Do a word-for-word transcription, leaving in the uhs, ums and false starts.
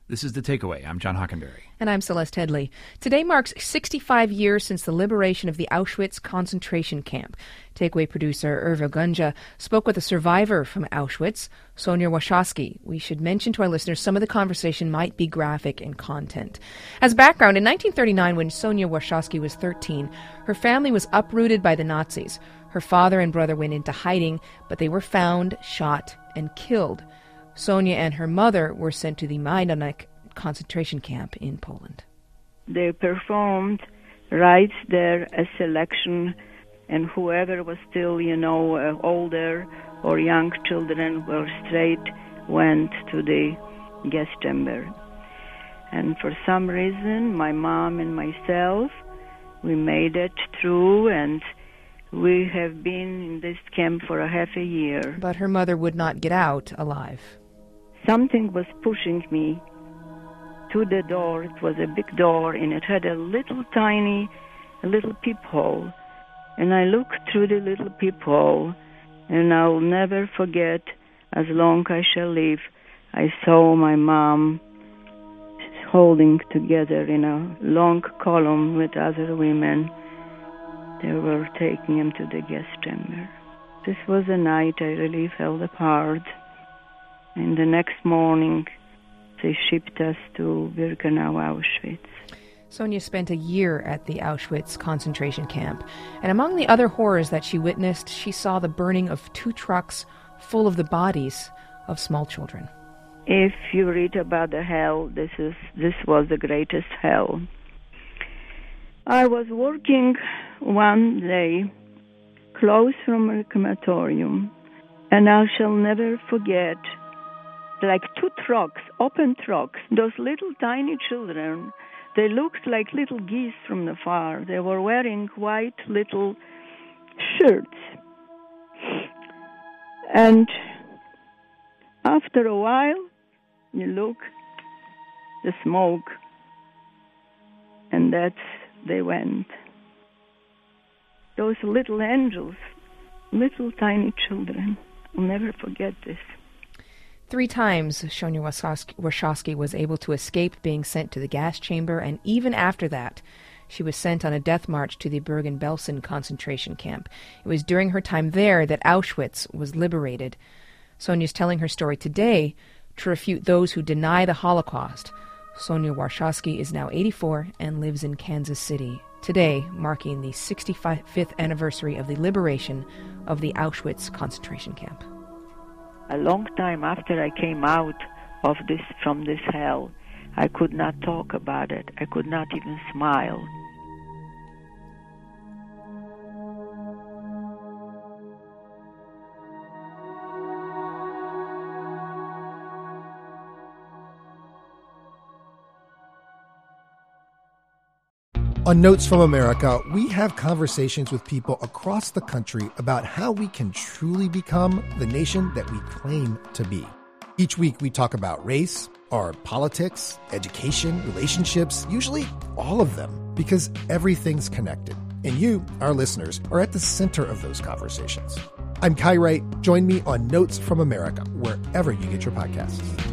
This is The Takeaway. I'm John Hockenberry. And I'm Celeste Headley. Today marks sixty-five years since the liberation of the Auschwitz concentration camp. Takeaway producer Irva Gunja spoke with a survivor from Auschwitz, Sonia Warshawski. We should mention to our listeners some of the conversation might be graphic in content. As background, in nineteen thirty-nine, when Sonia Warshawski was thirteen, her family was uprooted by the Nazis. Her father and brother went into hiding, but they were found, shot, and killed. Sonia and her mother were sent to the Majdanek concentration camp in Poland. They performed rites there as selection, and whoever was still, you know, uh, older or young children were straight went to the gas chamber. And for some reason, my mom and myself, we made it through, and we have been in this camp for a half a year. But her mother would not get out alive. Something was pushing me to the door. It was a big door, and it had a little tiny, a little peephole. And I looked through the little peephole, and I'll never forget, as long as I shall live, I saw my mom holding together in a long column with other women. They were taking him to the gas chamber. This was a night I really fell apart. And the next morning, they shipped us to Birkenau, Auschwitz. Sonia spent a year at the Auschwitz concentration camp. And among the other horrors that she witnessed, she saw the burning of two trucks full of the bodies of small children. If you read about the hell, this is this was the greatest hell. I was working one day close from a crematorium, and I shall never forget, like two trucks, open trucks, those little tiny children, they looked like little geese from the far. They were wearing white little shirts. And after a while, you look, the smoke, and that's, they went. Those little angels, little tiny children. I'll never forget this. Three times, Sonia Warshawski was able to escape being sent to the gas chamber, and even after that, she was sent on a death march to the Bergen-Belsen concentration camp. It was during her time there that Auschwitz was liberated. Sonia's telling her story today to refute those who deny the Holocaust. Sonia Warshawski is now eighty-four and lives in Kansas City, today marking the sixty-fifth anniversary of the liberation of the Auschwitz concentration camp. A long time after I came out of this from this hell, I could not talk about it. I could not even smile. On Notes from America, we have conversations with people across the country about how we can truly become the nation that we claim to be. Each week we talk about race, our politics, education, relationships, usually all of them, because everything's connected. And you, our listeners, are at the center of those conversations. I'm Kai Wright. Join me on Notes from America, wherever you get your podcasts.